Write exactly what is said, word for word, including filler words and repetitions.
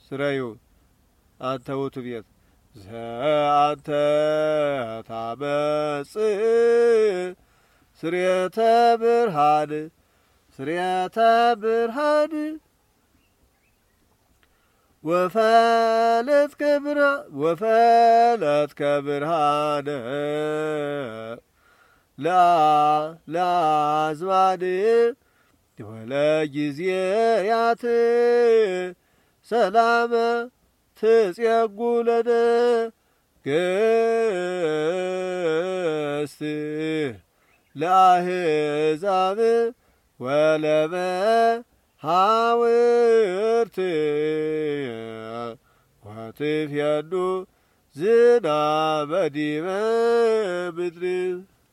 ስራዩ አንተ ውእቱ ቤት ዘአንተ ታመጽ ስርየተ ብርሃን ስርየተ ብርሃን ወፈለት ከብራ ወፈለት ከብርሃን ላ ላዝማድ ወለ ጊዜያት ሰላም ትጽጉለነ ገስት ለአሕዛብ ወለመ ሐውርት ወትፍየዱ ዝናበ ዲበ ምድር